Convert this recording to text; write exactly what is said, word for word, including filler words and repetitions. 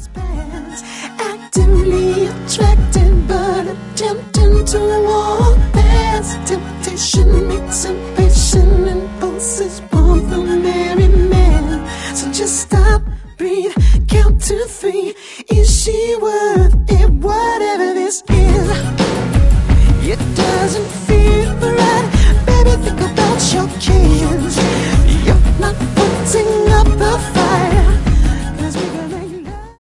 moments pass, actively attracted but attempting to walk past. Temptation makes impatient and pulses pump the merry man. So just stop, breathe, count to three. Is she worth